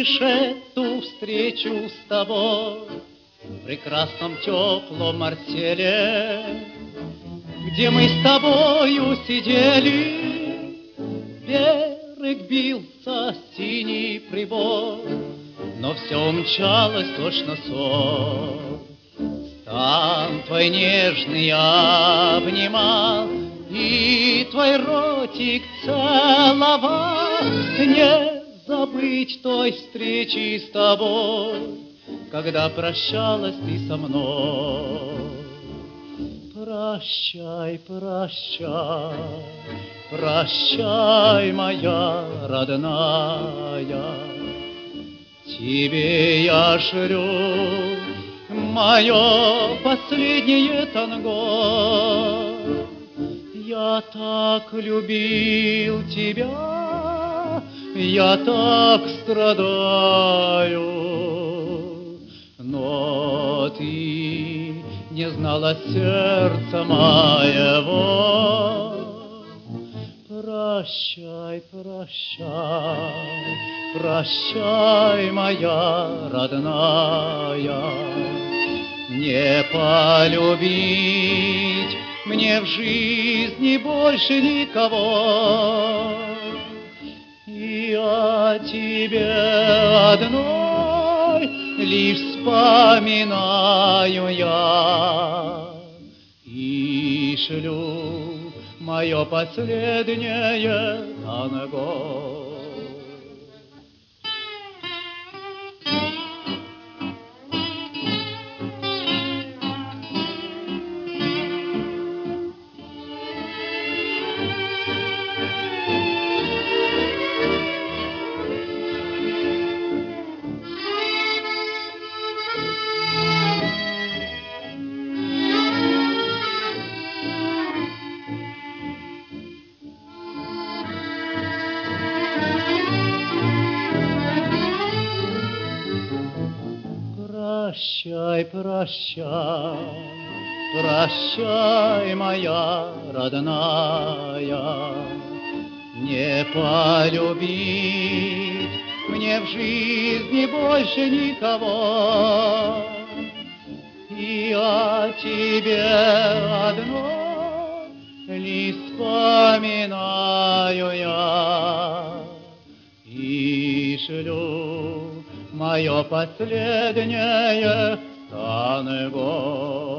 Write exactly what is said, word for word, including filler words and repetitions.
помнишь эту встречу с тобой в прекрасном теплом артеле, где мы с тобою сидели, берег бился синий прибой, но все умчалось точно сон. Стан твой нежный я обнимал, и твой ротик целовал. Не забыть той встречи с тобой, когда прощалась ты со мной. Прощай, прощай, прощай, моя родная, тебе я шлю мое последнее танго. Я так любил тебя, я так страдаю, но ты не знала сердца моего. Прощай, прощай, прощай, моя родная, не полюбить мне в жизни больше никого. И о тебе одной лишь вспоминаю я и шлю мое последнее танго. Прощай, прощай, прощай, моя родная, не полюбить мне в жизни больше никого. И о тебе одно лишь вспоминаю я и шлю мое последнее танго.